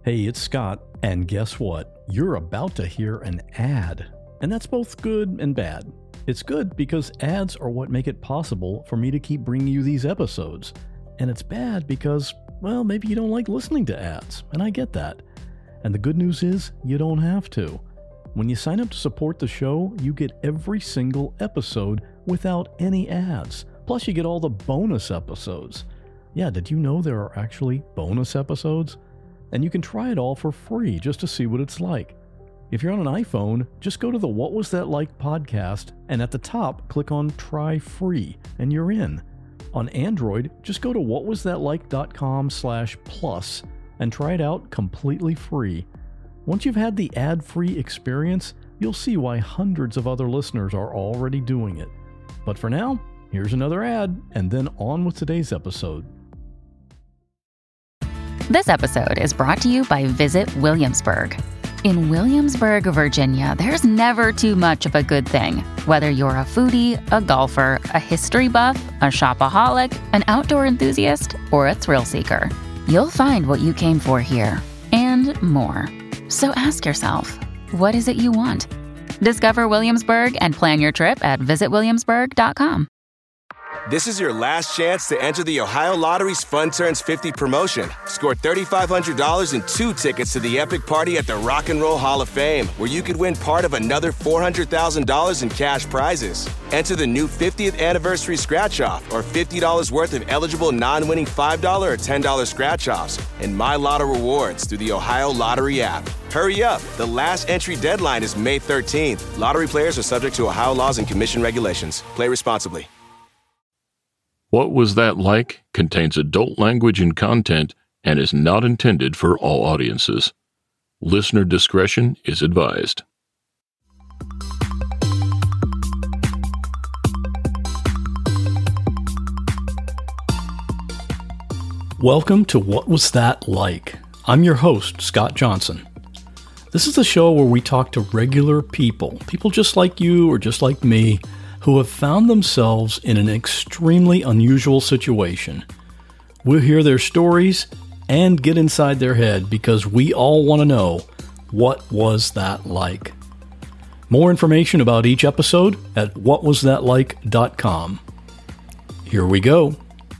Hey, it's Scott, and guess what? You're about to hear an ad. And that's both good and bad. It's good because ads are what make it possible for me to keep bringing you these episodes. And it's bad because, well, maybe you don't like listening to ads, and I get that. And the good news is, you don't have to. When you sign up to support the show, you get every single episode without any ads. Plus, you get all the bonus episodes. Yeah, did you know there are actually bonus episodes? And you can try it all for free just to see what it's like. If you're on an iPhone, just go to the What Was That Like podcast, and at the top, click on Try Free, and you're in. On Android, just go to whatwasthatlike.com/plus and try it out completely free. Once you've had the ad-free experience, you'll see why hundreds of other listeners are already doing it. But for now, here's another ad, and then on with today's episode. This episode is brought to you by Visit Williamsburg. In Williamsburg, Virginia, there's never too much of a good thing. Whether you're a foodie, a golfer, a history buff, a shopaholic, an outdoor enthusiast, or a thrill seeker, you'll find what you came for here and more. So ask yourself, what is it you want? Discover Williamsburg and plan your trip at visitwilliamsburg.com. This is your last chance to enter the Ohio Lottery's Fun Turns 50 promotion. Score $3,500 and 2 tickets to the epic party at the Rock and Roll Hall of Fame, where you could win part of another $400,000 in cash prizes. Enter the new 50th anniversary scratch-off or $50 worth of eligible non-winning $5 or $10 scratch-offs and My Lotto rewards through the Ohio Lottery app. Hurry up. The last entry deadline is May 13th. Lottery players are subject to Ohio laws and commission regulations. Play responsibly. What Was That Like? Contains adult language and content and is not intended for all audiences. Listener discretion is advised. Welcome to What Was That Like? I'm your host, Scott Johnson. This is the show where we talk to regular people just like you or just like me, who have found themselves in an extremely unusual situation. We'll hear their stories and get inside their head because we all want to know, what was that like? More information about each episode at whatwasthatlike.com. Here we go.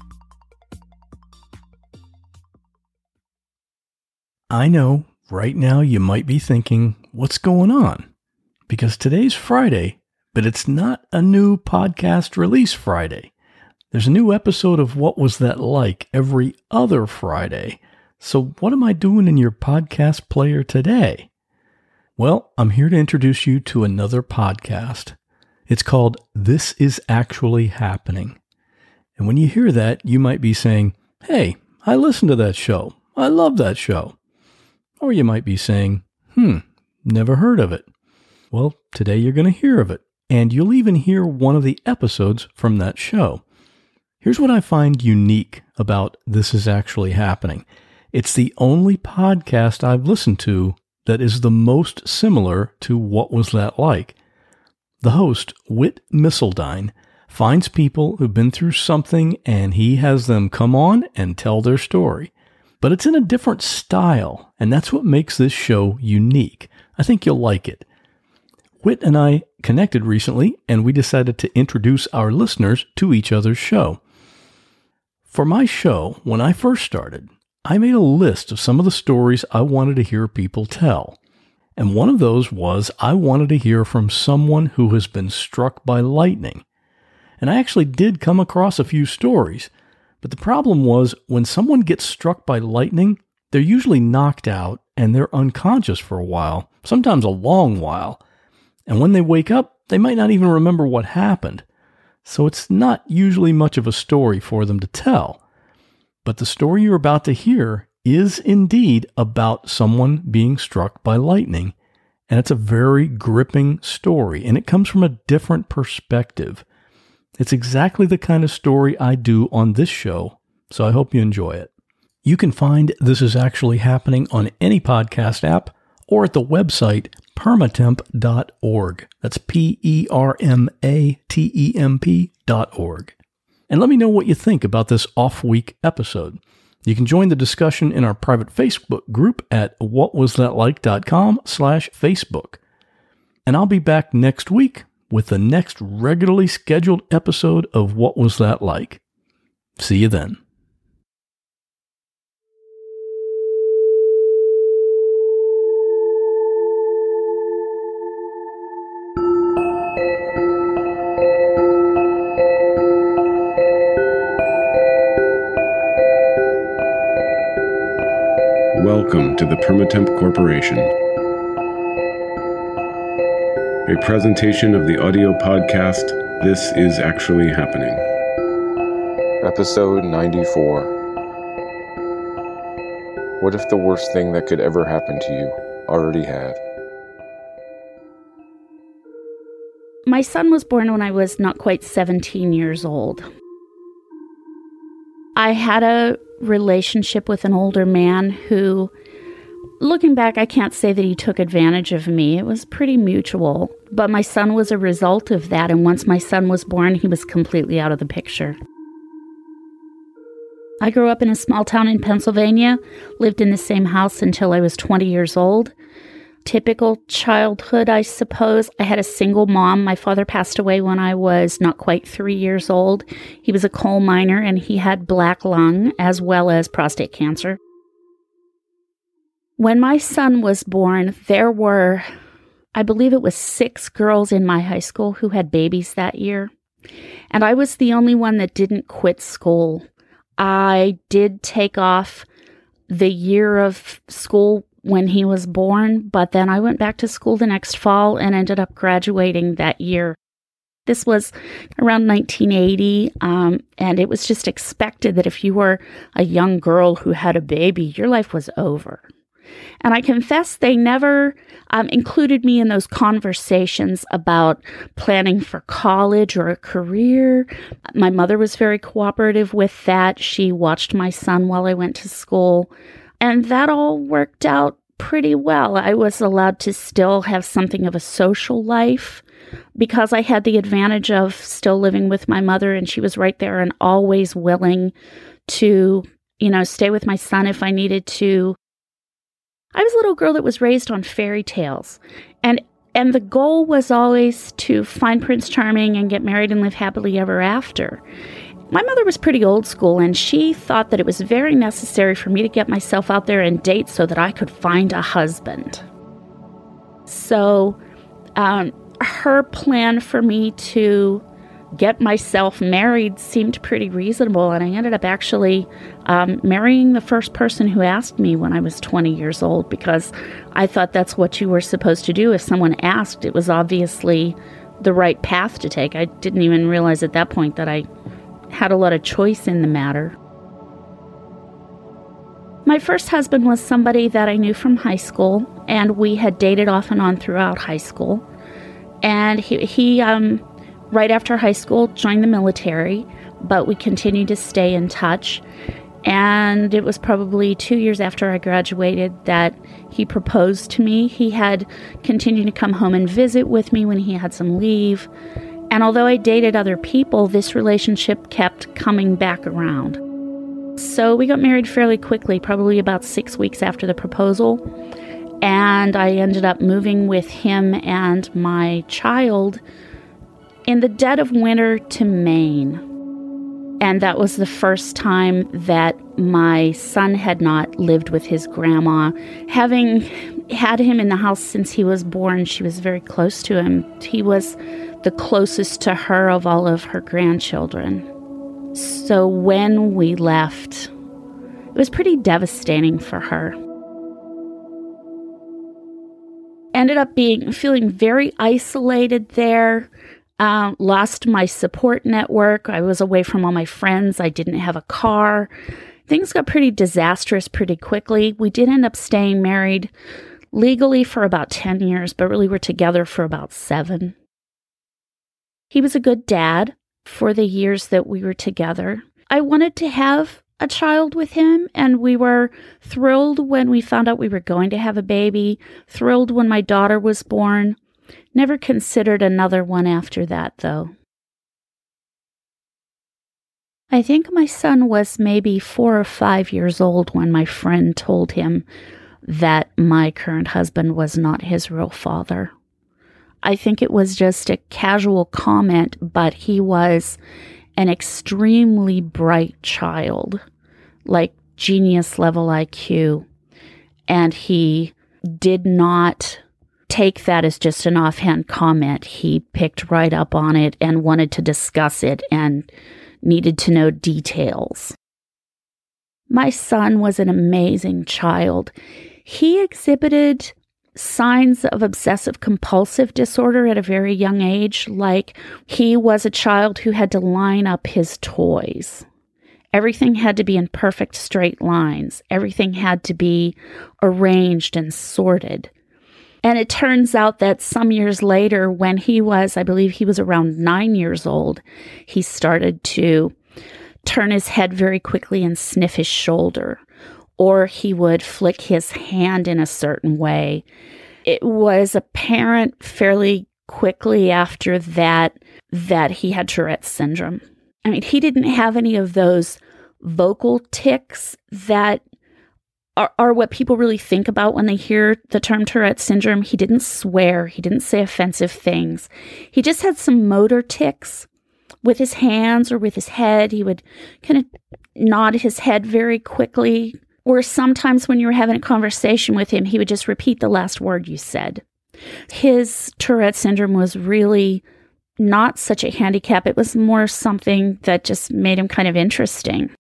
I know, right now you might be thinking, what's going on? Because today's Friday, but it's not a new podcast release Friday. There's a new episode of What Was That Like every other Friday. So what am I doing in your podcast player today? Well, I'm here to introduce you to another podcast. It's called This Is Actually Happening. And when you hear that, you might be saying, hey, I listened to that show. I love that show. Or you might be saying, never heard of it. Well, today you're going to hear of it. And you'll even hear one of the episodes from that show. Here's what I find unique about This Is Actually Happening. It's the only podcast I've listened to that is the most similar to What Was That Like? The host, Whit Missildine, finds people who've been through something and he has them come on and tell their story. But it's in a different style, and that's what makes this show unique. I think you'll like it. Whit and I connected recently, and we decided to introduce our listeners to each other's show. For my show, when I first started, I made a list of some of the stories I wanted to hear people tell. And one of those was I wanted to hear from someone who has been struck by lightning. And I actually did come across a few stories, but the problem was when someone gets struck by lightning, they're usually knocked out and they're unconscious for a while, sometimes a long while. And when they wake up, they might not even remember what happened. So it's not usually much of a story for them to tell. But the story you're about to hear is indeed about someone being struck by lightning. And it's a very gripping story, and it comes from a different perspective. It's exactly the kind of story I do on this show, so I hope you enjoy it. You can find This Is Actually Happening on any podcast app or at the website permatemp.org. That's PERMATEMP.org. And let me know what you think about this off-week episode. You can join the discussion in our private Facebook group at whatwasthatlike.com/Facebook. And I'll be back next week with the next regularly scheduled episode of What Was That Like? See you then. Welcome to the Permatemp Corporation, a presentation of the audio podcast, This Is Actually Happening. Episode 94. What if the worst thing that could ever happen to you already had? My son was born when I was not quite 17 years old. I had a relationship with an older man who, looking back, I can't say that he took advantage of me. It was pretty mutual. But my son was a result of that, and once my son was born, he was completely out of the picture. I grew up in a small town in Pennsylvania, lived in the same house until I was 20 years old. Typical childhood, I suppose. I had a single mom. My father passed away when I was not quite 3 years old. He was a coal miner, and he had black lung as well as prostate cancer. When my son was born, there were, I believe it was 6 girls in my high school who had babies that year. And I was the only one that didn't quit school. I did take off the year of school when he was born, but then I went back to school the next fall and ended up graduating that year. This was around 1980, and it was just expected that if you were a young girl who had a baby, your life was over. And I confess they never included me in those conversations about planning for college or a career. My mother was very cooperative with that. She watched my son while I went to school. And that all worked out pretty well. I was allowed to still have something of a social life because I had the advantage of still living with my mother, and she was right there and always willing to, stay with my son if I needed to. I was a little girl that was raised on fairy tales, and the goal was always to find Prince Charming and get married and live happily ever after. My mother was pretty old school, and she thought that it was very necessary for me to get myself out there and date so that I could find a husband. So her plan for me to get myself married seemed pretty reasonable, and I ended up actually marrying the first person who asked me when I was 20 years old, because I thought that's what you were supposed to do. If someone asked, it was obviously the right path to take. I didn't even realize at that point that I had a lot of choice in the matter. My first husband was somebody that I knew from high school, and we had dated off and on throughout high school. And he right after high school, joined the military, but we continued to stay in touch. And it was probably 2 years after I graduated that he proposed to me. He had continued to come home and visit with me when he had some leave. And although I dated other people, this relationship kept coming back around. So we got married fairly quickly, probably about 6 weeks after the proposal. And I ended up moving with him and my child in the dead of winter to Maine. And that was the first time that my son had not lived with his grandma. Having had him in the house since he was born, she was very close to him. He was the closest to her of all of her grandchildren. So when we left, it was pretty devastating for her. Ended up feeling very isolated there. Lost my support network. I was away from all my friends. I didn't have a car. Things got pretty disastrous pretty quickly. We did end up staying married legally for about 10 years, but really were together for about 7. He was a good dad for the years that we were together. I wanted to have a child with him, and we were thrilled when we found out we were going to have a baby, thrilled when my daughter was born. Never considered another one after that, though. I think my son was maybe 4 or 5 years old when my friend told him that my current husband was not his real father. I think it was just a casual comment, but he was an extremely bright child, like genius level IQ, and he did not take that as just an offhand comment. He picked right up on it and wanted to discuss it and needed to know details. My son was an amazing child. He exhibited signs of obsessive compulsive disorder at a very young age, like he was a child who had to line up his toys. Everything had to be in perfect straight lines. Everything had to be arranged and sorted. And it turns out that some years later, when he was, I believe he was around 9 years old, he started to turn his head very quickly and sniff his shoulder, or he would flick his hand in a certain way. It was apparent fairly quickly after that he had Tourette's syndrome. I mean, he didn't have any of those vocal tics that are what people really think about when they hear the term Tourette's syndrome. He didn't swear. He didn't say offensive things. He just had some motor tics with his hands or with his head. He would kind of nod his head very quickly. Or sometimes when you were having a conversation with him, he would just repeat the last word you said. His Tourette's syndrome was really not such a handicap. It was more something that just made him kind of interesting.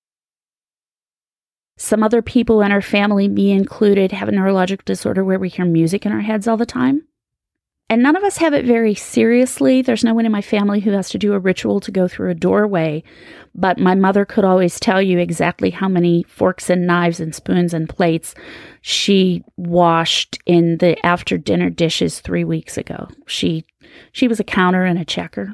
Some other people in our family, me included, have a neurological disorder where we hear music in our heads all the time. And none of us have it very seriously. There's no one in my family who has to do a ritual to go through a doorway. But my mother could always tell you exactly how many forks and knives and spoons and plates she washed in the after-dinner dishes 3 weeks ago. She was a counter and a checker.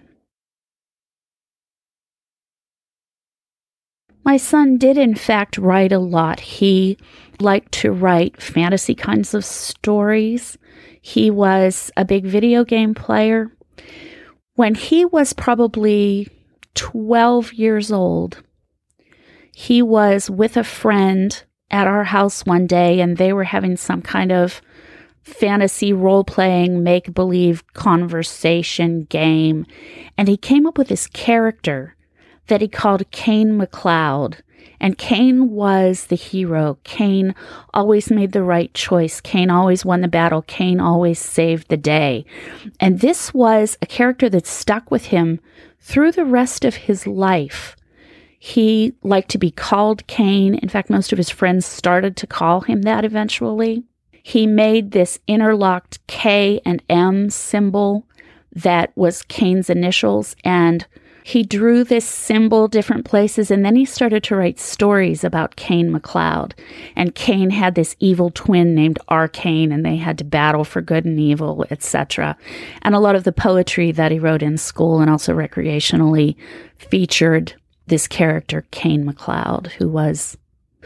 My son did, in fact, write a lot. He liked to write fantasy kinds of stories. He was a big video game player. When he was probably 12 years old, he was with a friend at our house one day, and they were having some kind of fantasy role-playing, make-believe conversation game. And he came up with this character that he called Cain McLeod. And Cain was the hero. Cain always made the right choice. Cain always won the battle. Cain always saved the day. And this was a character that stuck with him through the rest of his life. He liked to be called Cain. In fact, most of his friends started to call him that eventually. He made this interlocked K and M symbol that was Cain's initials, and he drew this symbol different places, and then he started to write stories about Cain McLeod. And Cain had this evil twin named Arcane, and they had to battle for good and evil, etc. And a lot of the poetry that he wrote in school and also recreationally featured this character, Cain McLeod, who was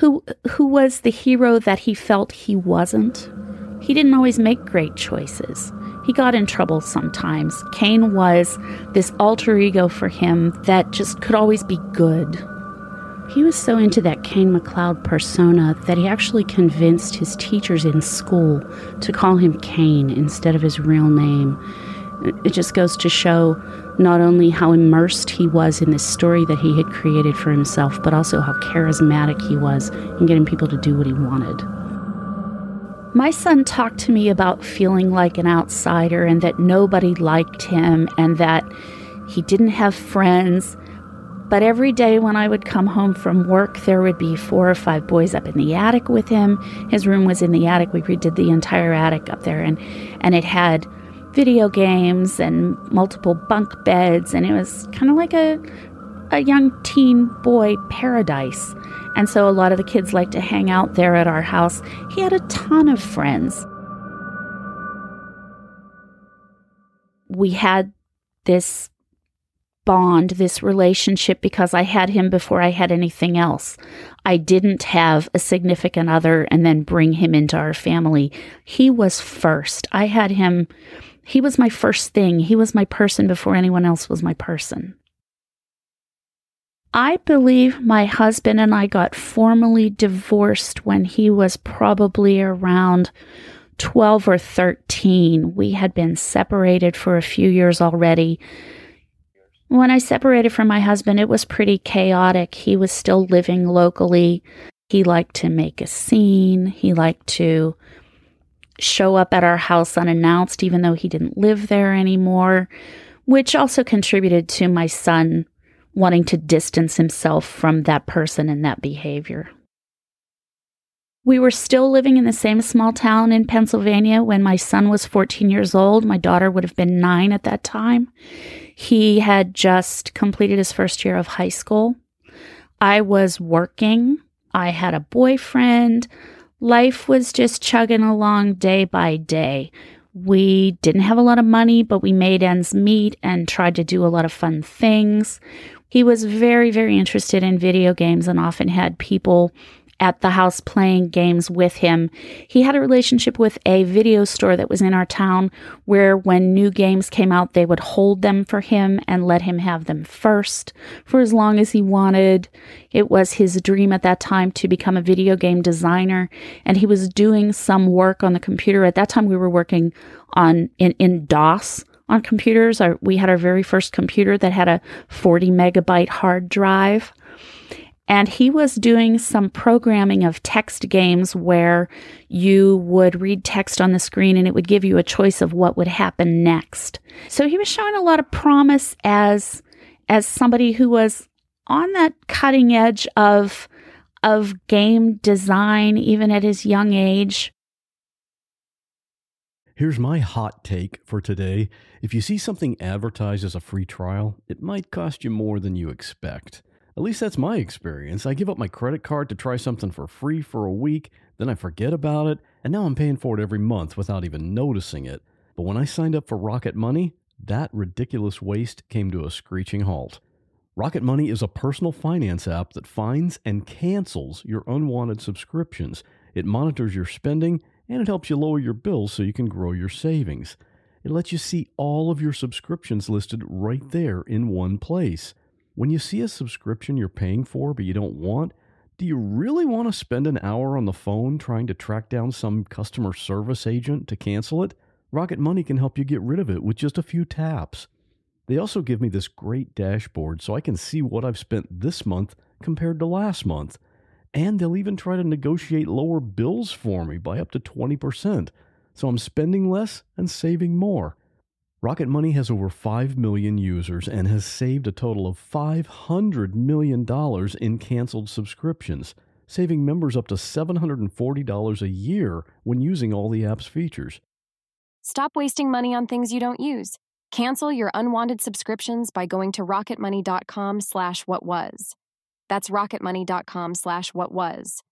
the hero that he felt he wasn't. He didn't always make great choices. He got in trouble sometimes. Cain was this alter ego for him that just could always be good. He was so into that Cain McLeod persona that he actually convinced his teachers in school to call him Cain instead of his real name. It just goes to show not only how immersed he was in this story that he had created for himself, but also how charismatic he was in getting people to do what he wanted. My son talked to me about feeling like an outsider and that nobody liked him and that he didn't have friends. But every day when I would come home from work, there would be 4 or 5 boys up in the attic with him. His room was in the attic. We redid the entire attic up there, and it had video games and multiple bunk beds, and it was kind of like a young teen boy paradise. And so a lot of the kids liked to hang out there at our house. He had a ton of friends. We had this bond, this relationship, because I had him before I had anything else. I didn't have a significant other and then bring him into our family. He was first. I had him. He was my first thing. He was my person before anyone else was my person. I believe my husband and I got formally divorced when he was probably around 12 or 13. We had been separated for a few years already. When I separated from my husband, it was pretty chaotic. He was still living locally. He liked to make a scene. He liked to show up at our house unannounced, even though he didn't live there anymore, which also contributed to my son wanting to distance himself from that person and that behavior. We were still living in the same small town in Pennsylvania when my son was 14 years old. My daughter would have been 9 at that time. He had just completed his first year of high school. I was working. I had a boyfriend. Life was just chugging along day by day. We didn't have a lot of money, but we made ends meet and tried to do a lot of fun things. He was very, very interested in video games and often had people at the house playing games with him. He had a relationship with a video store that was in our town where when new games came out, they would hold them for him and let him have them first for as long as he wanted. It was his dream at that time to become a video game designer, and he was doing some work on the computer. At that time, we were working in DOS on computers. We had our very first computer that had a 40 megabyte hard drive. And he was doing some programming of text games where you would read text on the screen and it would give you a choice of what would happen next. So he was showing a lot of promise as somebody who was on that cutting edge of game design, even at his young age. Here's my hot take for today. If you see something advertised as a free trial, it might cost you more than you expect. At least that's my experience. I give up my credit card to try something for free for a week, then I forget about it, and now I'm paying for it every month without even noticing it. But when I signed up for Rocket Money, that ridiculous waste came to a screeching halt. Rocket Money is a personal finance app that finds and cancels your unwanted subscriptions. It monitors your spending, and it helps you lower your bills so you can grow your savings. It lets you see all of your subscriptions listed right there in one place. When you see a subscription you're paying for but you don't want, do you really want to spend an hour on the phone trying to track down some customer service agent to cancel it? Rocket Money can help you get rid of it with just a few taps. They also give me this great dashboard so I can see what I've spent this month compared to last month. And they'll even try to negotiate lower bills for me by up to 20%. So I'm spending less and saving more. Rocket Money has over 5 million users and has saved a total of $500 million in canceled subscriptions, saving members up to $740 a year when using all the app's features. Stop wasting money on things you don't use. Cancel your unwanted subscriptions by going to rocketmoney.com/whatwas. That's rocketmoney.com/whatwas.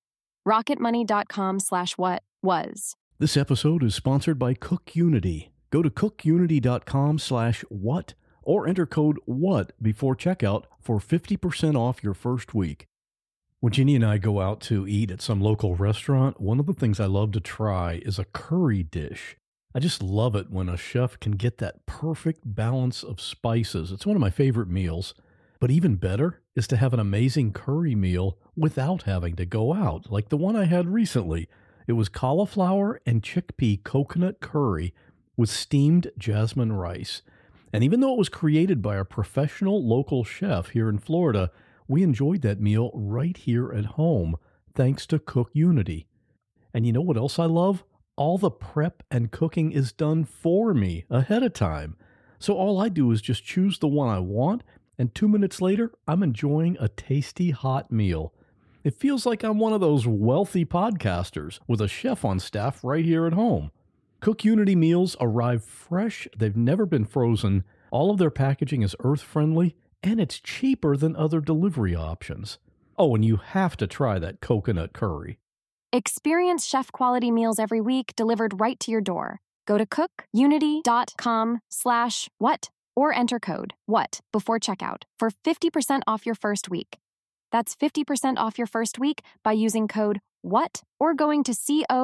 rocketmoney.com/whatwas. This episode is sponsored by CookUnity. Go to cookunity.com/what or enter code WHAT before checkout for 50% off your first week. When Ginny and I go out to eat at some local restaurant, one of the things I love to try is a curry dish. I just love it when a chef can get that perfect balance of spices. It's one of my favorite meals. But even better is to have an amazing curry meal without having to go out, like the one I had recently. It was cauliflower and chickpea coconut curry with steamed jasmine rice. And even though it was created by a professional local chef here in Florida, we enjoyed that meal right here at home, thanks to CookUnity. And you know what else I love? All the prep and cooking is done for me ahead of time. So all I do is just choose the one I want, and 2 minutes later, I'm enjoying a tasty hot meal. It feels like I'm one of those wealthy podcasters with a chef on staff right here at home. CookUnity meals arrive fresh, they've never been frozen, all of their packaging is earth-friendly, and it's cheaper than other delivery options. Oh, and you have to try that coconut curry. Experience chef-quality meals every week delivered right to your door. Go to cookunity.com/what or enter code WHAT before checkout for 50% off your first week. That's 50% off your first week by using code WHAT or going to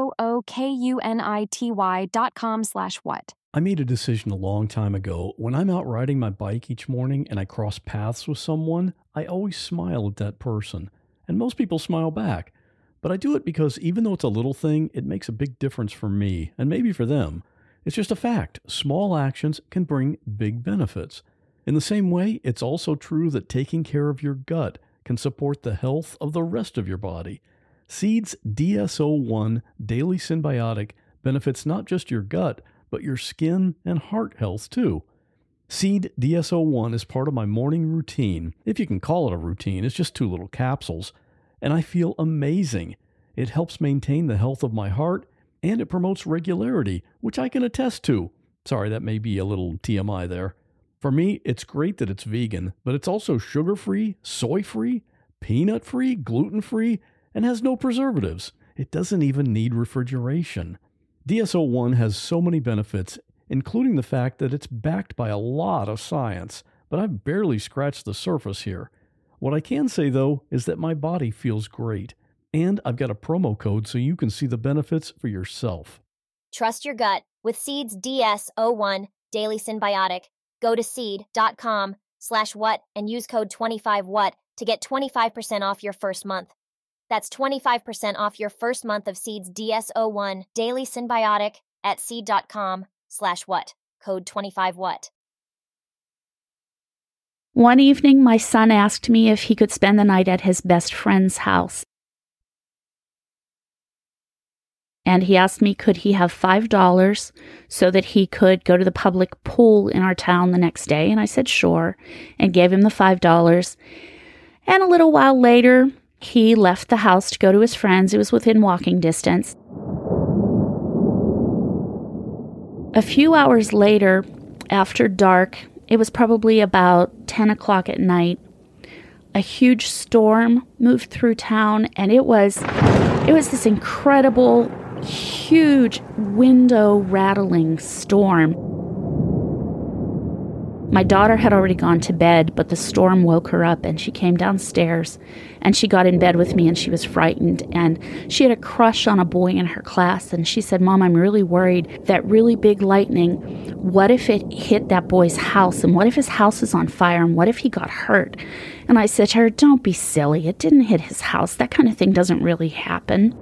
cookunity.com/what. I made a decision a long time ago. When I'm out riding my bike each morning and I cross paths with someone, I always smile at that person, and most people smile back. But I do it because even though it's a little thing, it makes a big difference for me, and maybe for them. It's just a fact. Small actions can bring big benefits. In the same way, it's also true that taking care of your gut can support the health of the rest of your body. Seed's DS-01 Daily Synbiotic benefits not just your gut, but your skin and heart health too. Seed DS-01 is part of my morning routine. If you can call it a routine, it's just 2 little capsules. And I feel amazing. It helps maintain the health of my heart, and it promotes regularity, which I can attest to. Sorry, that may be a little TMI there. For me, it's great that it's vegan, but it's also sugar-free, soy-free, peanut-free, gluten-free, and has no preservatives. It doesn't even need refrigeration. DS-01 has so many benefits, including the fact that it's backed by a lot of science, but I've barely scratched the surface here. What I can say, though, is that my body feels great, and I've got a promo code so you can see the benefits for yourself. Trust your gut with Seed's DS-01 Daily Synbiotic. Go to seed.com/what and use code 25what to get 25% off your first month. That's 25% off your first month of Seed's DS-01 Daily Synbiotic at seed.com/what, code 25what. One evening, my son asked me if he could spend the night at his best friend's house. And he asked me, could he have $5 so that he could go to the public pool in our town the next day? And I said, sure, and gave him the $5. And a little while later, he left the house to go to his friends. It was within walking distance. A few hours later, after dark, it was probably about 10 o'clock at night, a huge storm moved through town, and it was this incredible, huge window-rattling storm. My daughter had already gone to bed, but the storm woke her up, and she came downstairs, and she got in bed with me, and she was frightened, and she had a crush on a boy in her class, and she said, Mom, I'm really worried that really big lightning, what if it hit that boy's house, and what if his house is on fire, and what if he got hurt? And I said to her, don't be silly, it didn't hit his house, that kind of thing doesn't really happen.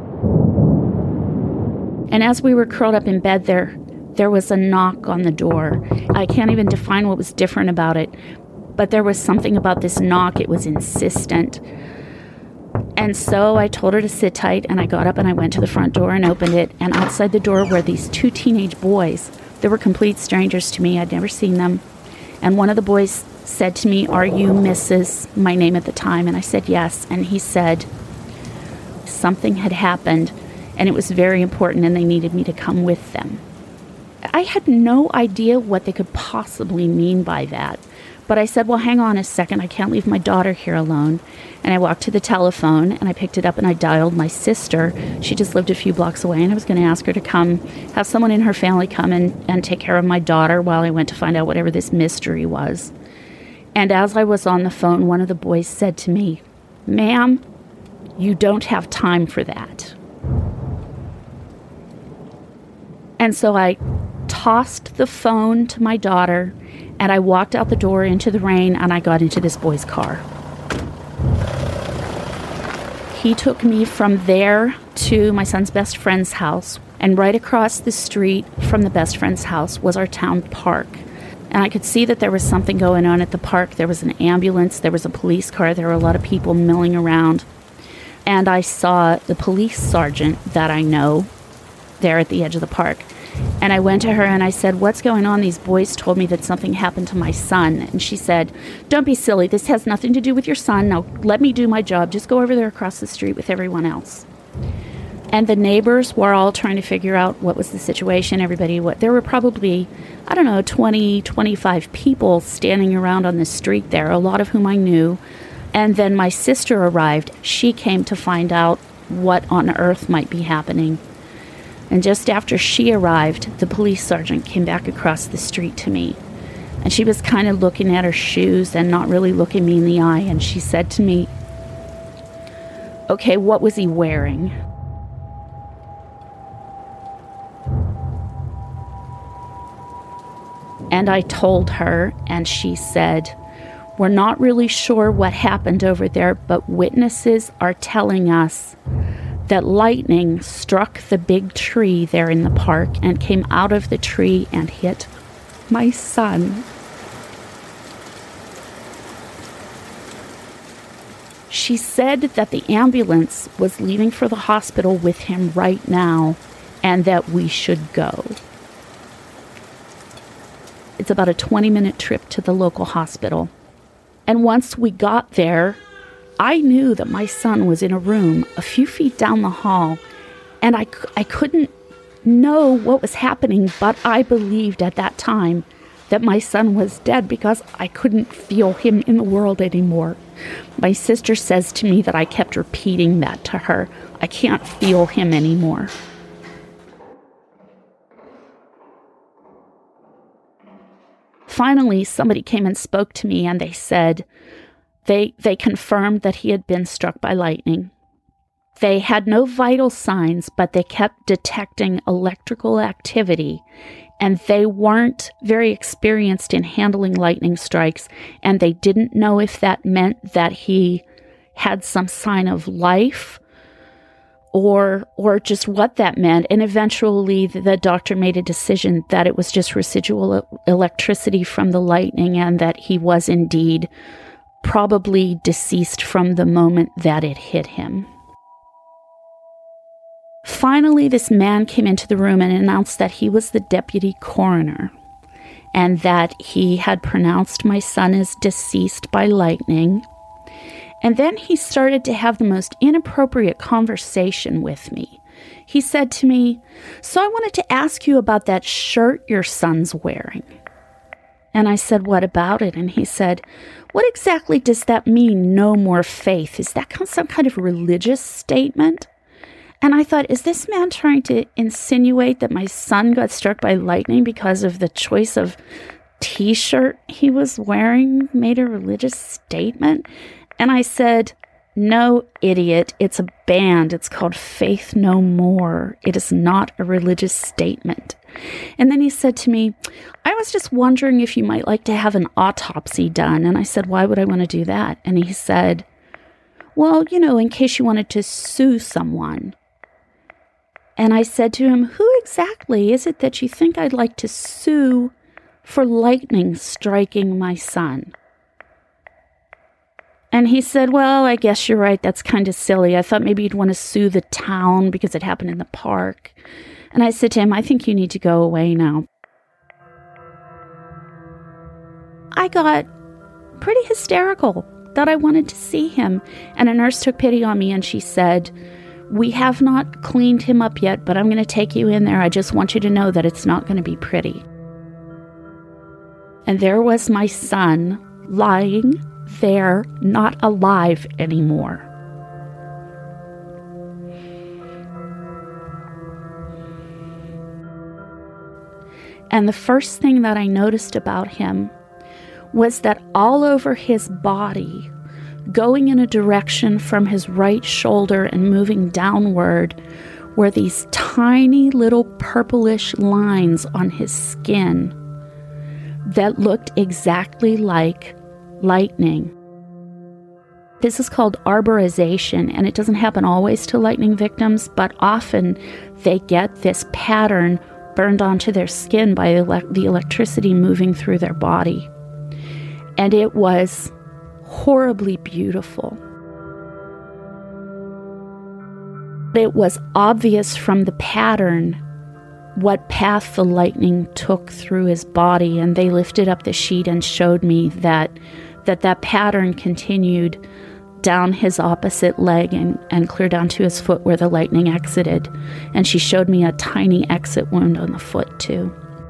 And as we were curled up in bed there was a knock on the door. I can't even define what was different about it, but there was something about this knock. It was insistent. And so I told her to sit tight, and I got up and I went to the front door and opened it, and outside the door were these 2 teenage boys. They were complete strangers to me. I'd never seen them. And one of the boys said to me, are you Mrs. my name at the time? And I said yes. And he said something had happened, and it was very important, and they needed me to come with them. I had no idea what they could possibly mean by that. But I said, well, hang on a second. I can't leave my daughter here alone. And I walked to the telephone, and I picked it up, and I dialed my sister. She just lived a few blocks away, and I was going to ask her to come, have someone in her family come and take care of my daughter while I went to find out whatever this mystery was. And as I was on the phone, one of the boys said to me, Ma'am, you don't have time for that. And so I tossed the phone to my daughter, and I walked out the door into the rain, and I got into this boy's car. He took me from there to my son's best friend's house, and right across the street from the best friend's house was our town park. And I could see that there was something going on at the park. There was an ambulance, there was a police car, there were a lot of people milling around. And I saw the police sergeant that I know there at the edge of the park. And I went to her and I said, what's going on? These boys told me that something happened to my son. And she said, don't be silly. This has nothing to do with your son. Now let me do my job. Just go over there across the street with everyone else. And the neighbors were all trying to figure out what was the situation. There were probably, 20, 25 people standing around on the street there, a lot of whom I knew. And then my sister arrived. She came to find out what on earth might be happening. And just after she arrived, the police sergeant came back across the street to me. And she was kind of looking at her shoes and not really looking me in the eye. And she said to me, okay, what was he wearing? And I told her, and she said, We're not really sure what happened over there, but witnesses are telling us that lightning struck the big tree there in the park and came out of the tree and hit my son. She said that the ambulance was leaving for the hospital with him right now and that we should go. It's about a 20-minute trip to the local hospital. And once we got there, I knew that my son was in a room a few feet down the hall, and I couldn't know what was happening, but I believed at that time that my son was dead because I couldn't feel him in the world anymore. My sister says to me that I kept repeating that to her. I can't feel him anymore. Finally, somebody came and spoke to me, and they said they confirmed that he had been struck by lightning. They had no vital signs, but they kept detecting electrical activity, and they weren't very experienced in handling lightning strikes, and they didn't know if that meant that he had some sign of life or just what that meant. And eventually the doctor made a decision that it was just residual electricity from the lightning and that he was indeed probably deceased from the moment that it hit him. Finally, this man came into the room and announced that he was the deputy coroner and that he had pronounced my son as deceased by lightning. And then he started to have the most inappropriate conversation with me. He said to me, "So I wanted to ask you about that shirt your son's wearing." And I said, "What about it?" And he said, "What exactly does that mean, no more faith? Is that some kind of religious statement?" And I thought, is this man trying to insinuate that my son got struck by lightning because of the choice of t-shirt he was wearing made a religious statement? And I said, "No, idiot, it's a band. It's called Faith No More. It is not a religious statement." And then he said to me, "I was just wondering if you might like to have an autopsy done." And I said, "Why would I want to do that?" And he said, "Well, in case you wanted to sue someone." And I said to him, "Who exactly is it that you think I'd like to sue for lightning striking my son?" And he said, "Well, I guess you're right. That's kind of silly. I thought maybe you'd want to sue the town because it happened in the park." And I said to him, "I think you need to go away now." I got pretty hysterical that I wanted to see him. And a nurse took pity on me and she said, "We have not cleaned him up yet, but I'm going to take you in there. I just want you to know that it's not going to be pretty." And there was my son lying there, not alive anymore. And the first thing that I noticed about him was that all over his body, going in a direction from his right shoulder and moving downward, were these tiny little purplish lines on his skin that looked exactly like lightning. This is called arborization, and it doesn't happen always to lightning victims, but often they get this pattern burned onto their skin by the electricity moving through their body. And it was horribly beautiful. It was obvious from the pattern what path the lightning took through his body, and they lifted up the sheet and showed me that pattern continued down his opposite leg and clear down to his foot where the lightning exited. And she showed me a tiny exit wound on the foot too.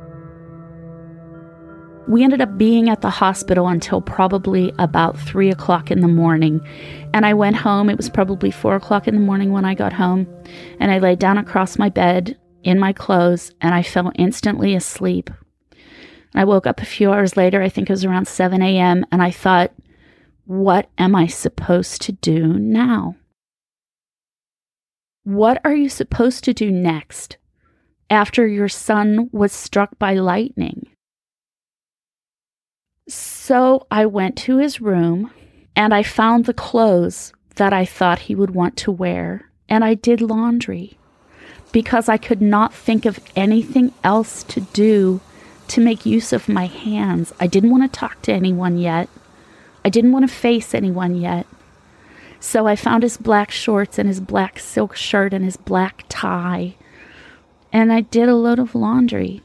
We ended up being at the hospital until probably about 3 o'clock in the morning. And I went home. It was probably 4 o'clock in the morning when I got home. And I laid down across my bed in my clothes, and I fell instantly asleep. I woke up a few hours later, I think it was around 7 a.m., and I thought, what am I supposed to do now? What are you supposed to do next after your son was struck by lightning? So I went to his room and I found the clothes that I thought he would want to wear, and I did laundry because I could not think of anything else to do to make use of my hands. I didn't want to talk to anyone yet. I didn't want to face anyone yet. So I found his black shorts and his black silk shirt and his black tie, and I did a load of laundry.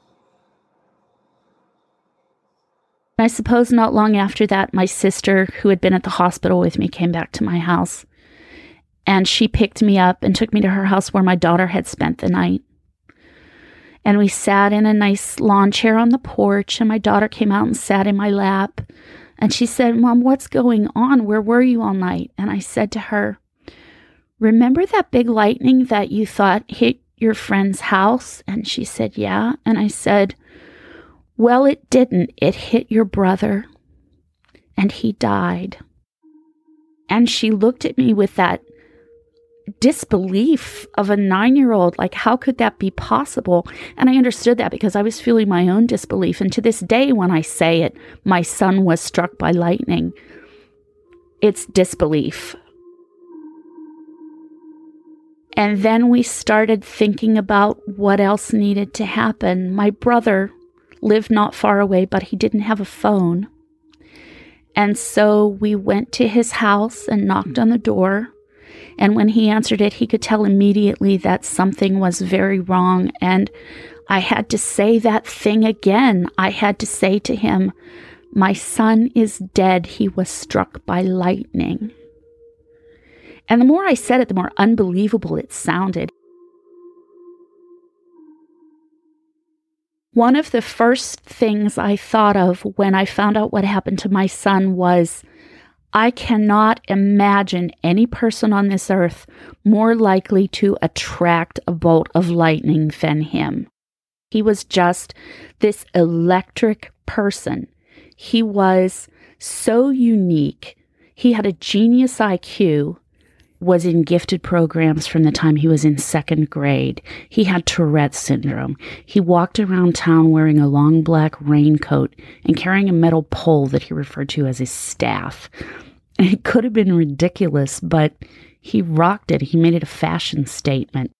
I suppose not long after that, my sister, who had been at the hospital with me, came back to my house. And she picked me up and took me to her house where my daughter had spent the night. And we sat in a nice lawn chair on the porch, and my daughter came out and sat in my lap. And she said, "Mom, what's going on? Where were you all night?" And I said to her, "Remember that big lightning that you thought hit your friend's house?" And she said, "Yeah." And I said, "Well, it didn't. It hit your brother, and he died." And she looked at me with that disbelief of a 9-year-old, like, how could that be possible? And I understood that because I was feeling my own disbelief. And to this day, when I say it, my son was struck by lightning, it's disbelief. And then we started thinking about what else needed to happen. My brother lived not far away, but he didn't have a phone. And so we went to his house and knocked on the door. And when he answered it, he could tell immediately that something was very wrong. And I had to say that thing again. I had to say to him, "My son is dead. He was struck by lightning." And the more I said it, the more unbelievable it sounded. One of the first things I thought of when I found out what happened to my son was, I cannot imagine any person on this earth more likely to attract a bolt of lightning than him. He was just this electric person. He was so unique. He had a genius IQ, was in gifted programs from the time he was in 2nd grade. He had Tourette's syndrome. He walked around town wearing a long black raincoat and carrying a metal pole that he referred to as his staff. And it could have been ridiculous, but he rocked it. He made it a fashion statement.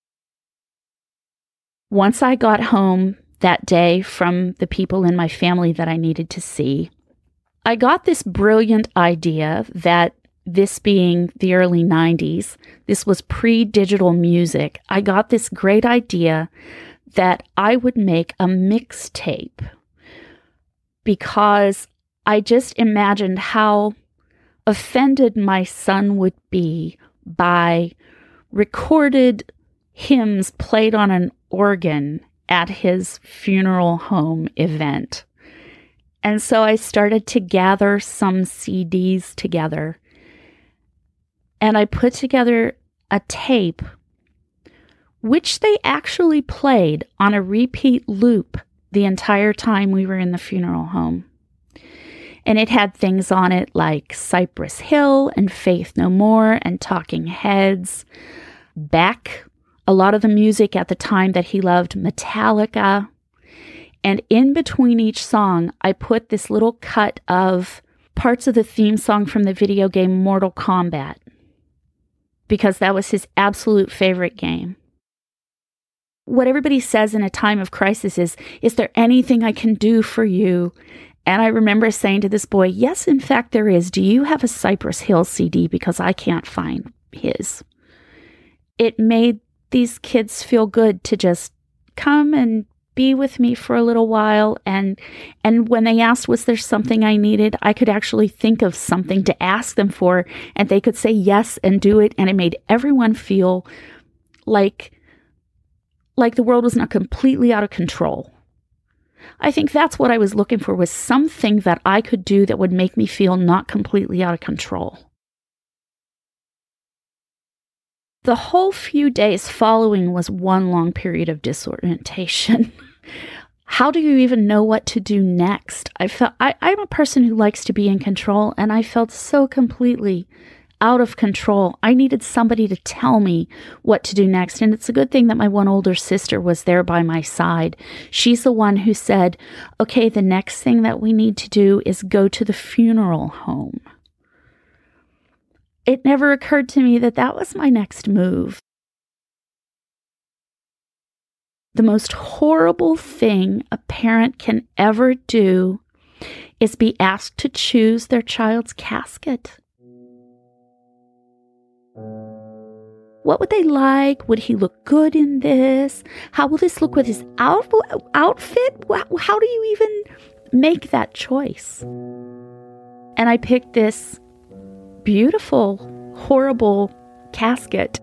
Once I got home that day from the people in my family that I needed to see, I got this brilliant idea that, this being the early 90s, this was pre-digital music. I got this great idea that I would make a mixtape because I just imagined how offended my son would be by recorded hymns played on an organ at his funeral home event. And so I started to gather some CDs together. And I put together a tape, which they actually played on a repeat loop the entire time we were in the funeral home. And it had things on it like Cypress Hill and Faith No More and Talking Heads, Beck, a lot of the music at the time that he loved, Metallica. And in between each song, I put this little cut of parts of the theme song from the video game Mortal Kombat, because that was his absolute favorite game. What everybody says in a time of crisis is there anything I can do for you? And I remember saying to this boy, yes, in fact, there is. Do you have a Cypress Hill CD? Because I can't find his. It made these kids feel good to just come and be with me for a little while. And when they asked, was there something I needed, I could actually think of something to ask them for, and they could say yes and do it. And it made everyone feel like the world was not completely out of control. I think that's what I was looking for, was something that I could do that would make me feel not completely out of control. The whole few days following was one long period of disorientation. How do you even know what to do next? I'm a person who likes to be in control, and I felt so completely out of control. I needed somebody to tell me what to do next. And it's a good thing that my one older sister was there by my side. She's the one who said, okay, the next thing that we need to do is go to the funeral home. It never occurred to me that that was my next move. The most horrible thing a parent can ever do is be asked to choose their child's casket. What would they like? Would he look good in this? How will this look with his outfit? How do you even make that choice? And I picked this beautiful, horrible casket.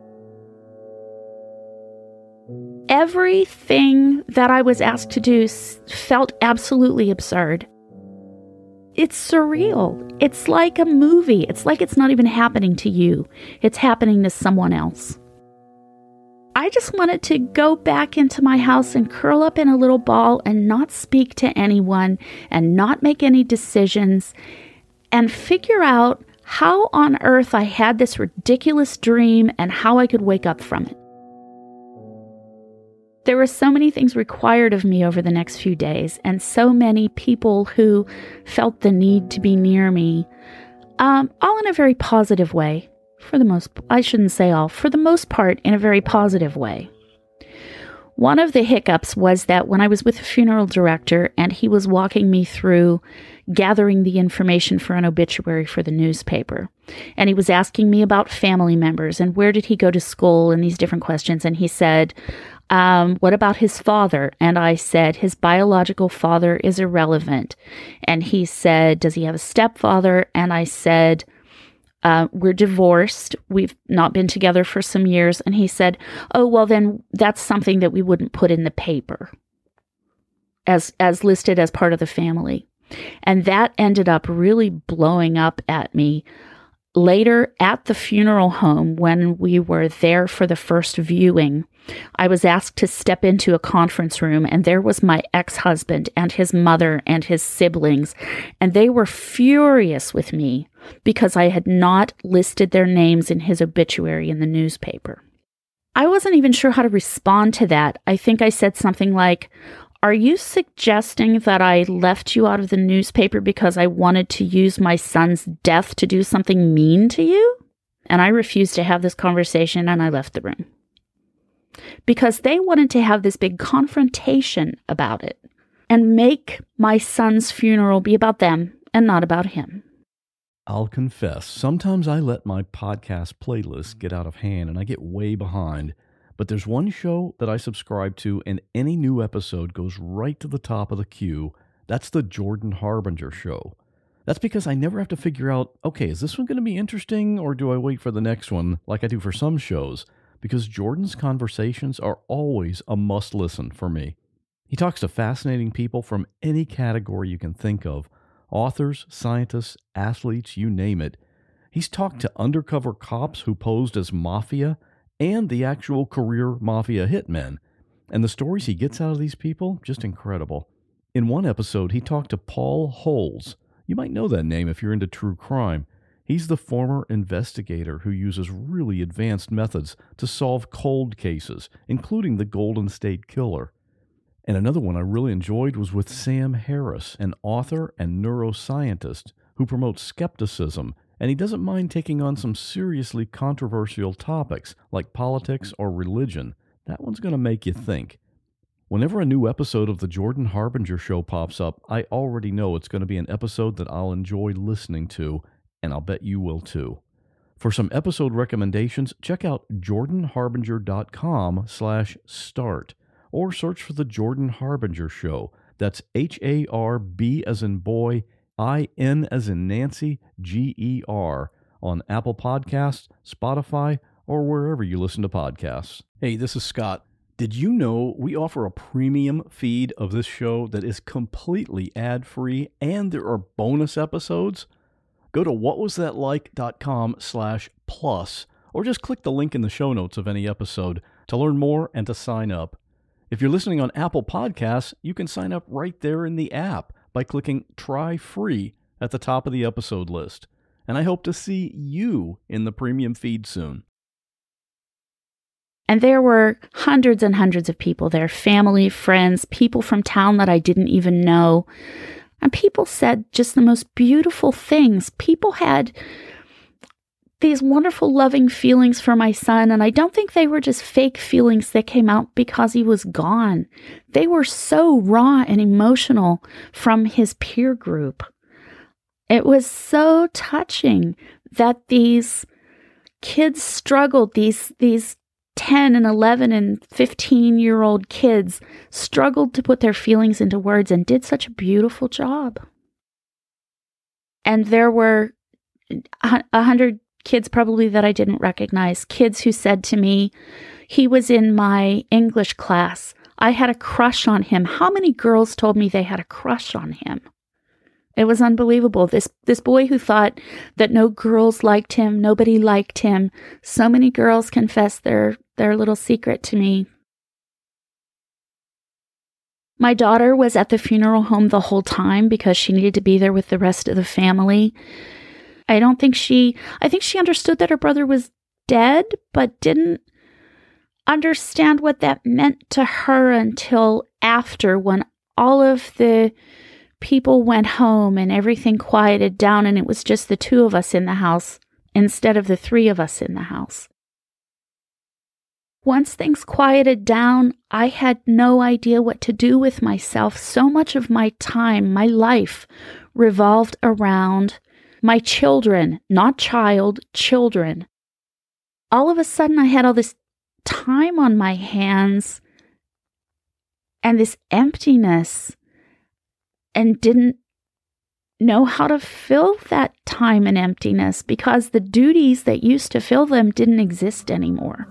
Everything that I was asked to do felt absolutely absurd. It's surreal. It's like a movie. It's like it's not even happening to you. It's happening to someone else. I just wanted to go back into my house and curl up in a little ball and not speak to anyone and not make any decisions and figure out how on earth I had this ridiculous dream and how I could wake up from it. There were so many things required of me over the next few days, and so many people who felt the need to be near me, all in a very positive way. For the most part, in a very positive way. One of the hiccups was that when I was with a funeral director and he was walking me through gathering the information for an obituary for the newspaper, and he was asking me about family members and where did he go to school and these different questions, and he said, what about his father? And I said, his biological father is irrelevant. And he said, does he have a stepfather? And I said, we're divorced. We've not been together for some years. And he said, oh, well, then that's something that we wouldn't put in the paper as listed as part of the family. And that ended up really blowing up at me. Later at the funeral home, when we were there for the first viewing, I was asked to step into a conference room, and there was my ex-husband and his mother and his siblings, and they were furious with me because I had not listed their names in his obituary in the newspaper. I wasn't even sure how to respond to that. I think I said something like, are you suggesting that I left you out of the newspaper because I wanted to use my son's death to do something mean to you? And I refused to have this conversation, and I left the room. Because they wanted to have this big confrontation about it and make my son's funeral be about them and not about him. I'll confess, sometimes I let my podcast playlist get out of hand and I get way behind. But there's one show that I subscribe to, and any new episode goes right to the top of the queue. That's the Jordan Harbinger Show. That's because I never have to figure out, okay, is this one going to be interesting, or do I wait for the next one like I do for some shows? Because Jordan's conversations are always a must-listen for me. He talks to fascinating people from any category you can think of. Authors, scientists, athletes, you name it. He's talked to undercover cops who posed as mafia, and the actual career mafia hitmen. And the stories he gets out of these people, just incredible. In one episode, he talked to Paul Holes. You might know that name if you're into true crime. He's the former investigator who uses really advanced methods to solve cold cases, including the Golden State Killer. And another one I really enjoyed was with Sam Harris, an author and neuroscientist who promotes skepticism, and he doesn't mind taking on some seriously controversial topics like politics or religion. That one's going to make you think. Whenever a new episode of the Jordan Harbinger Show pops up, I already know it's going to be an episode that I'll enjoy listening to, and I'll bet you will too. For some episode recommendations, check out jordanharbinger.com/start or search for the Jordan Harbinger Show. That's HARB as in boy, IN as in Nancy, GER on Apple Podcasts, Spotify, or wherever you listen to podcasts. Hey, this is Scott. Did you know we offer a premium feed of this show that is completely ad-free and there are bonus episodes? Go to whatwasthatlike.com/plus or just click the link in the show notes of any episode to learn more and to sign up. If you're listening on Apple Podcasts, you can sign up right there in the app by clicking Try Free at the top of the episode list. and I hope to see you in the premium feed soon. And there were hundreds and hundreds of people there, family, friends, people from town that I didn't even know. And people said just the most beautiful things. People had these wonderful, loving feelings for my son, and I don't think they were just fake feelings that came out because he was gone. They were so raw and emotional from his peer group. It was so touching that these kids struggled, these 10 and 11 and 15-year-old kids struggled to put their feelings into words and did such a beautiful job. And there were 100 kids probably that I didn't recognize, kids who said to me, he was in my English class. I had a crush on him. How many girls told me they had a crush on him? It was unbelievable. This boy who thought that no girls liked him, nobody liked him. So many girls confessed their little secret to me. My daughter was at the funeral home the whole time because she needed to be there with the rest of the family. I think she understood that her brother was dead, but didn't understand what that meant to her until after, when all of the people went home and everything quieted down and it was just the two of us in the house instead of the three of us in the house. Once things quieted down, I had no idea what to do with myself. So much of my time, my life, revolved around my children, not child, children. All of a sudden, I had all this time on my hands and this emptiness and didn't know how to fill that time and emptiness because the duties that used to fill them didn't exist anymore.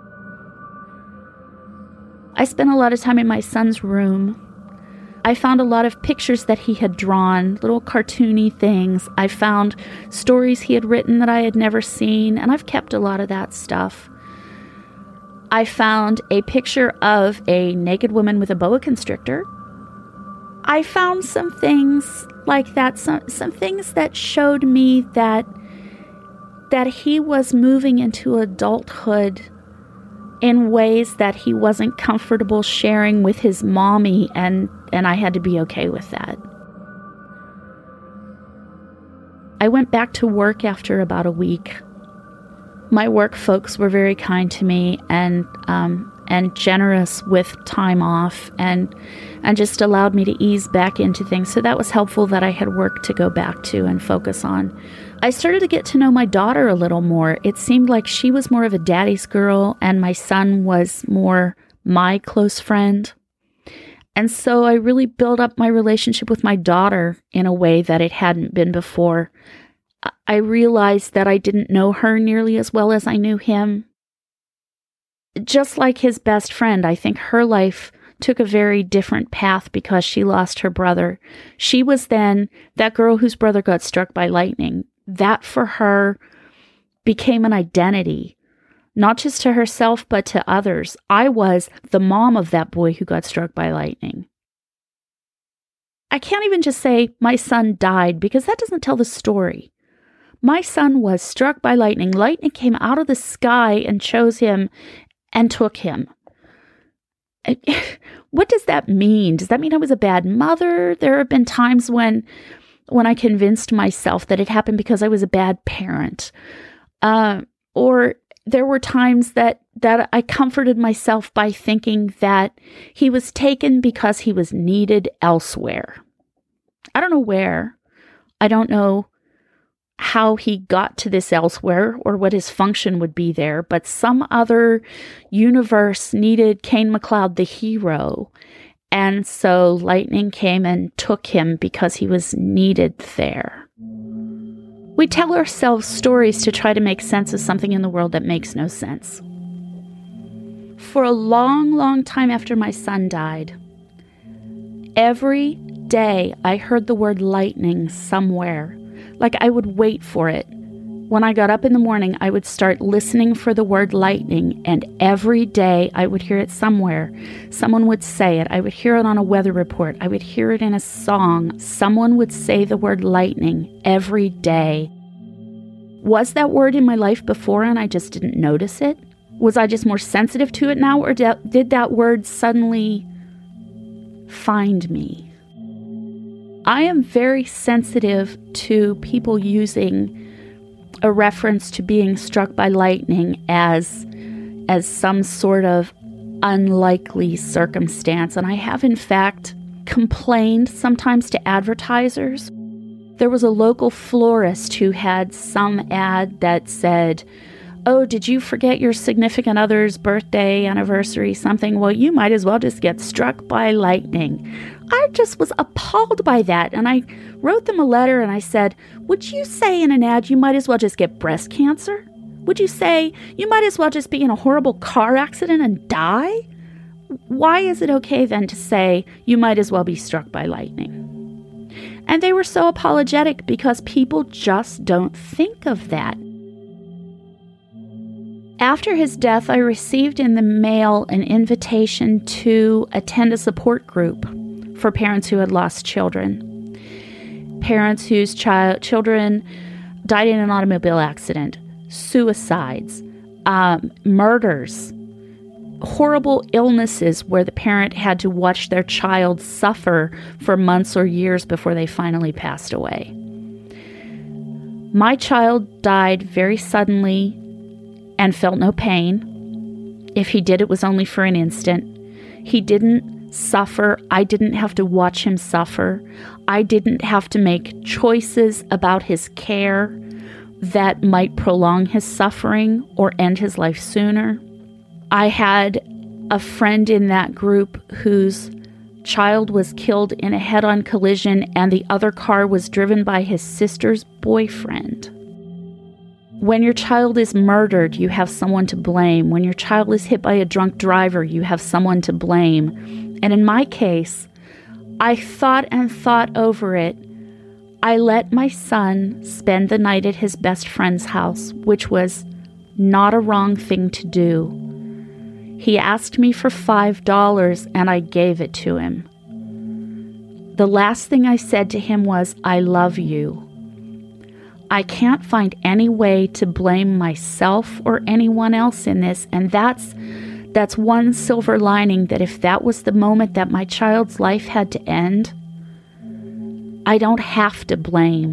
I spent a lot of time in my son's room. I found a lot of pictures that he had drawn, little cartoony things. I found stories he had written that I had never seen, and I've kept a lot of that stuff. I found a picture of a naked woman with a boa constrictor. I found some things like that, some things that showed me that he was moving into adulthood in ways that he wasn't comfortable sharing with his mommy, and I had to be okay with that. I went back to work after about a week. My work folks were very kind to me and generous with time off and just allowed me to ease back into things. So that was helpful that I had work to go back to and focus on. I started to get to know my daughter a little more. It seemed like she was more of a daddy's girl and my son was more my close friend. And so I really built up my relationship with my daughter in a way that it hadn't been before. I realized that I didn't know her nearly as well as I knew him. Just like his best friend, I think her life took a very different path because she lost her brother. She was then that girl whose brother got struck by lightning. That for her became an identity, not just to herself, but to others. I was the mom of that boy who got struck by lightning. I can't even just say my son died because that doesn't tell the story. My son was struck by lightning. Lightning came out of the sky and chose him and took him. What does that mean? Does that mean I was a bad mother? There have been times when I convinced myself that it happened because I was a bad parent. Or there were times that I comforted myself by thinking that he was taken because he was needed elsewhere. I don't know where. I don't know how he got to this elsewhere or what his function would be there, but some other universe needed Cain McLeod, the hero. And so lightning came and took him because he was needed there. We tell ourselves stories to try to make sense of something in the world that makes no sense. For a long, long time after my son died, every day I heard the word lightning somewhere. Like I would wait for it. When I got up in the morning, I would start listening for the word lightning, and every day I would hear it somewhere. Someone would say it. I would hear it on a weather report. I would hear it in a song. Someone would say the word lightning every day. Was that word in my life before and I just didn't notice it? Was I just more sensitive to it now, or did that word suddenly find me? I am very sensitive to people using a reference to being struck by lightning as some sort of unlikely circumstance. And I have, in fact, complained sometimes to advertisers. There was a local florist who had some ad that said, "Oh, did you forget your significant other's birthday, anniversary, something? Well, you might as well just get struck by lightning." I just was appalled by that. And I wrote them a letter and I said, would you say in an ad you might as well just get breast cancer? Would you say you might as well just be in a horrible car accident and die? Why is it okay then to say you might as well be struck by lightning? And they were so apologetic because people just don't think of that. After his death, I received in the mail an invitation to attend a support group for parents who had lost children. Parents whose children died in an automobile accident, suicides, murders, horrible illnesses where the parent had to watch their child suffer for months or years before they finally passed away. My child died very suddenly and felt no pain. If he did, it was only for an instant. He didn't suffer. I didn't have to watch him suffer. I didn't have to make choices about his care that might prolong his suffering or end his life sooner. I had a friend in that group whose child was killed in a head-on collision and the other car was driven by his sister's boyfriend. When your child is murdered, you have someone to blame. When your child is hit by a drunk driver, you have someone to blame. And in my case, I thought and thought over it. I let my son spend the night at his best friend's house, which was not a wrong thing to do. He asked me for $5 and I gave it to him. The last thing I said to him was, "I love you." I can't find any way to blame myself or anyone else in this, and that's one silver lining, that if that was the moment that my child's life had to end, I don't have to blame.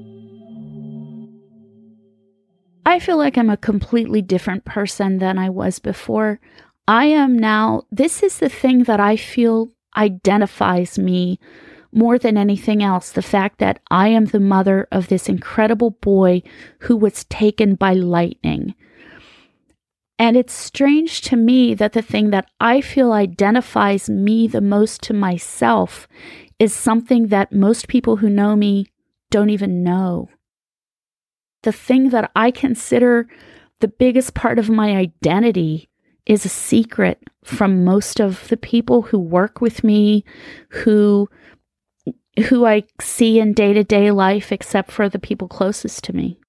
I feel like I'm a completely different person than I was before. I am now, this is the thing that I feel identifies me more than anything else, the fact that I am the mother of this incredible boy who was taken by lightning. And it's strange to me that the thing that I feel identifies me the most to myself is something that most people who know me don't even know. The thing that I consider the biggest part of my identity is a secret from most of the people who work with me, who I see in day-to-day life, except for the people closest to me.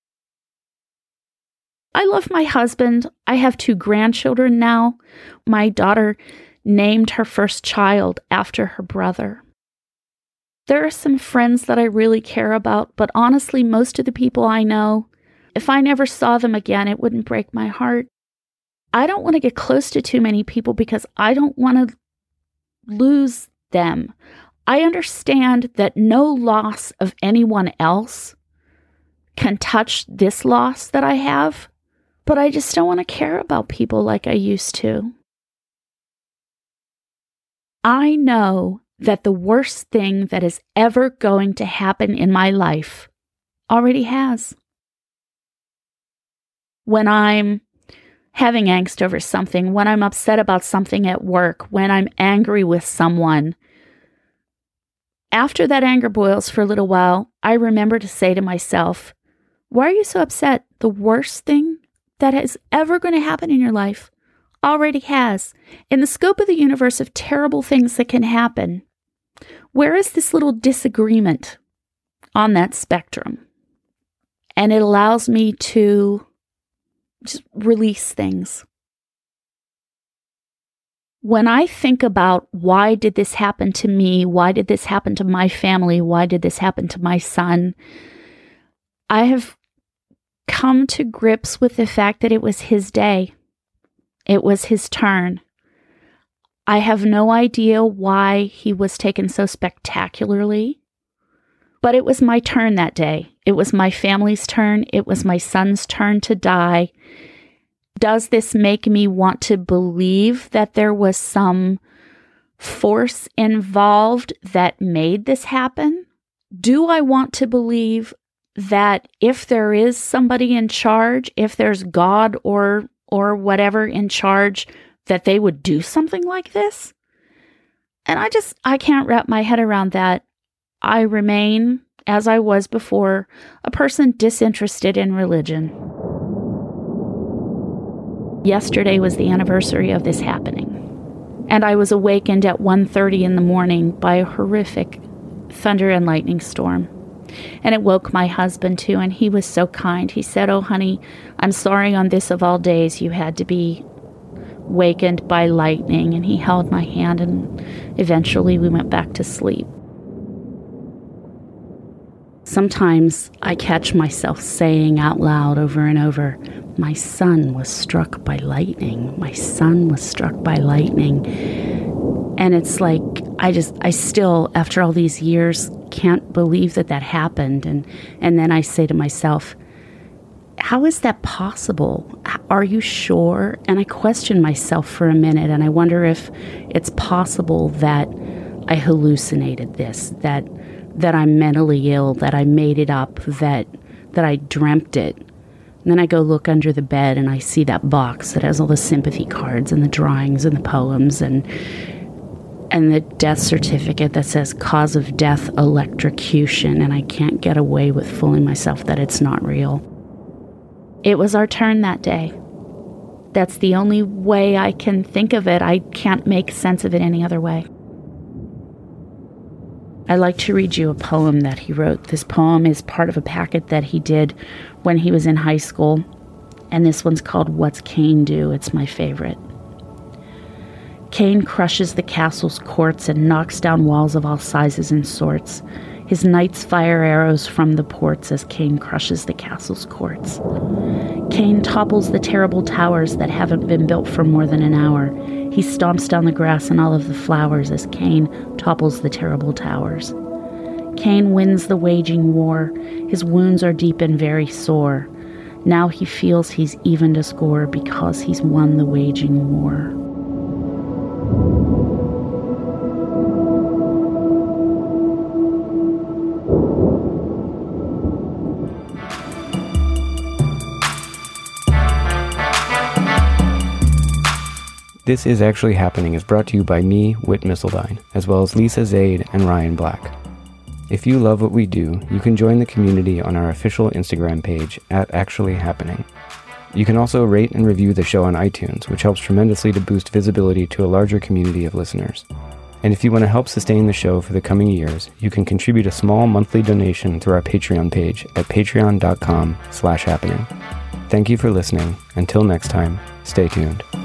I love my husband. I have 2 grandchildren now. My daughter named her first child after her brother. There are some friends that I really care about, but honestly, most of the people I know, if I never saw them again, it wouldn't break my heart. I don't want to get close to too many people because I don't want to lose them. I understand that no loss of anyone else can touch this loss that I have, but I just don't want to care about people like I used to. I know that the worst thing that is ever going to happen in my life already has. When I'm having angst over something, when I'm upset about something at work, when I'm angry with someone, after that anger boils for a little while, I remember to say to myself, why are you so upset? The worst thing that is ever going to happen in your life already has. In the scope of the universe of terrible things that can happen, where is this little disagreement on that spectrum? And it allows me to just release things. When I think about why did this happen to me, why did this happen to my family, why did this happen to my son, I have come to grips with the fact that it was his day. It was his turn. I have no idea why he was taken so spectacularly, but it was my turn that day. It was my family's turn. It was my son's turn to die. Does this make me want to believe that there was some force involved that made this happen? Do I want to believe that if there is somebody in charge, if there's God or whatever in charge, that they would do something like this? And I can't wrap my head around that. I remain, as I was before, a person disinterested in religion. Yesterday was the anniversary of this happening, and I was awakened at 1:30 in the morning by a horrific thunder and lightning storm. And it woke my husband too, and he was so kind. He said, "Oh, honey, I'm sorry on this of all days you had to be wakened by lightning." And he held my hand, and eventually we went back to sleep. Sometimes I catch myself saying out loud over and over, "My son was struck by lightning. My son was struck by lightning." And it's like, I still, after all these years, can't believe that happened. And then I say to myself, how is that possible? Are you sure? And I question myself for a minute, and I wonder if it's possible that I hallucinated this, that I'm mentally ill, that I made it up, that I dreamt it. And then I go look under the bed, and I see that box that has all the sympathy cards and the drawings and the poems and the death certificate that says cause of death, electrocution, and I can't get away with fooling myself that it's not real. It was our turn that day. That's the only way I can think of it. I can't make sense of it any other way. I'd like to read you a poem that he wrote. This poem is part of a packet that he did when he was in high school, and this one's called What's Cain Do? It's my favorite. Cain crushes the castle's courts and knocks down walls of all sizes and sorts. His knights fire arrows from the ports as Cain crushes the castle's courts. Cain topples the terrible towers that haven't been built for more than an hour. He stomps down the grass and all of the flowers as Cain topples the terrible towers. Cain wins the waging war. His wounds are deep and very sore. Now he feels he's evened a score because he's won the waging war. This Is Actually Happening is brought to you by me, Whit Missildine, as well as Lisa Zaid and Ryan Black. If you love what we do, you can join the community on our official Instagram page @ActuallyHappening. You can also rate and review the show on iTunes, which helps tremendously to boost visibility to a larger community of listeners. And if you want to help sustain the show for the coming years, you can contribute a small monthly donation through our Patreon page at patreon.com/happening. Thank you for listening. Until next time, stay tuned.